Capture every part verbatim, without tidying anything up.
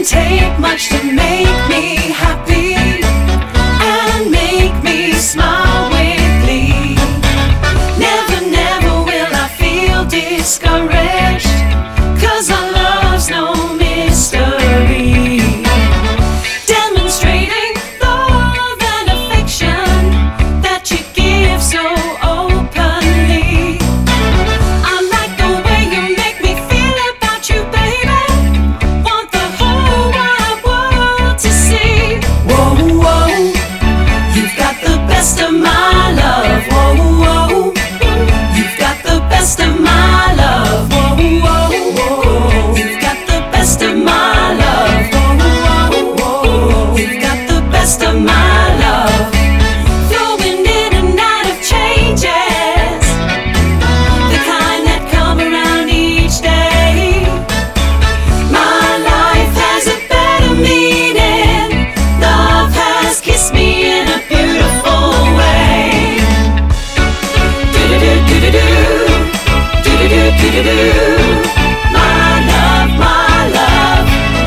take much to make me happy and make me smile with glee. Never, never will I feel discouraged, 'cause our love's no mystery. Demonstrating love and affection that you give so openly. I like the way you make me feel about you, baby. Want the whole wide world to see. Whoa, whoa, you've got the best of my love. Whoa, whoa, you've got the best of my love. Whoa, whoa, whoa, you've got the best of my love. Whoa, whoa, whoa, you've got the best of my love. Flowing in and out of changes, the kind that come around each day. My life has a better meaning. Love has kissed me in a beautiful way. Do-do-do-do-do-do, do-do-do-do-do-do. My love, my love.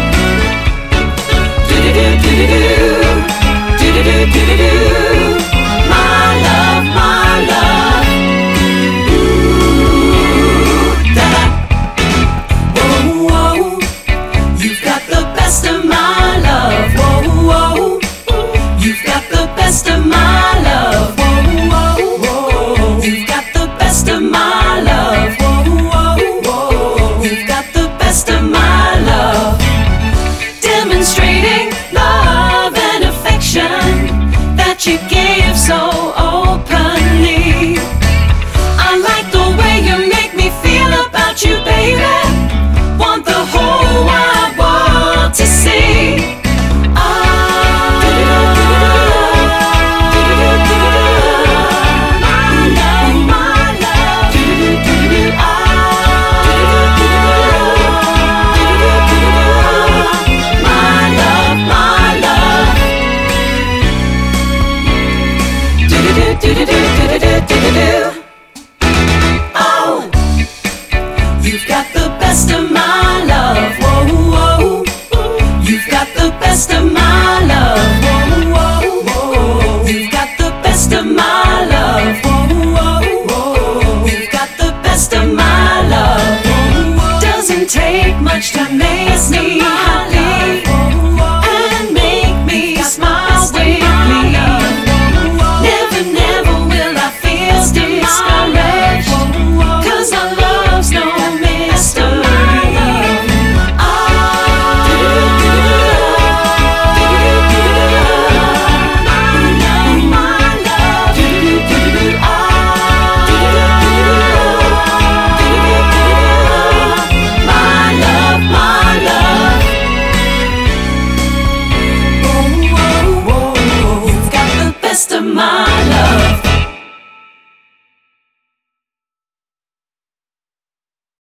Do-do-do-do-do-do, do-do-do-do-do-do. My love, my love. Ooh, da-da. Whoa, whoa, you've got the best of my love. Whoa, whoa, you've got the best of my love. Whoa, whoa, whoa, you've got the best of my love. Whoa, whoa, whoa, you've got the best of my love. Demonstrating love and affection that you give so openly. I like the way you make me feel about you, baby. Want the whole wide world to see. Ah, my love, my love. Ah, my love, my love. Do-do-do-do-do-do-do-do-do. Oh, you've got the best of my love. Whoa, whoa, you've got the best of my love. Whoa, whoa, whoa, you've got the best of my love. Whoa, whoa, whoa, you've got the best of my love. Doesn't take much to make me happy